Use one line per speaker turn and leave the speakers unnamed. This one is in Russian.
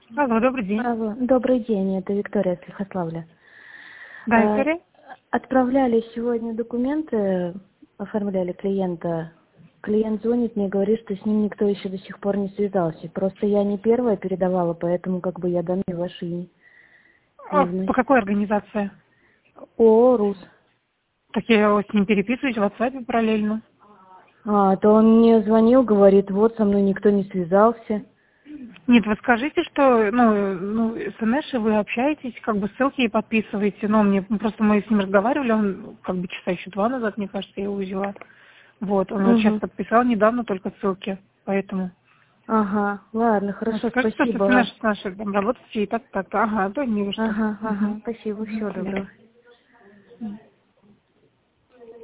Алло, добрый день.
Алло, добрый день, это Виктория с Лихославля.
Да, Виктория?
Отправляли сегодня документы, оформляли клиента. Клиент звонит мне и говорит, что с ним никто еще до сих пор не связался. Просто я не первая передавала, поэтому как бы я данные ваши не
По
вношу.
какой организации?
О, РУС.
Так я вот с ним переписываюсь в WhatsApp параллельно.
То он мне звонил, говорит, вот со мной никто не связался.
Нет, вы скажите, что, с Инешей вы общаетесь, как бы ссылки ей подписываете, но просто мы с ним разговаривали, он как бы часа еще 2 назад, мне кажется, я его взяла. Вот, он вот сейчас
Угу.
подписал недавно только ссылки, поэтому.
Ага, ладно, хорошо,
Скажите, что с
спасибо.
Инешей там работаете и так, ага, да не во что.
Ага,
Мгм.
спасибо, всего
До свидания.
доброго.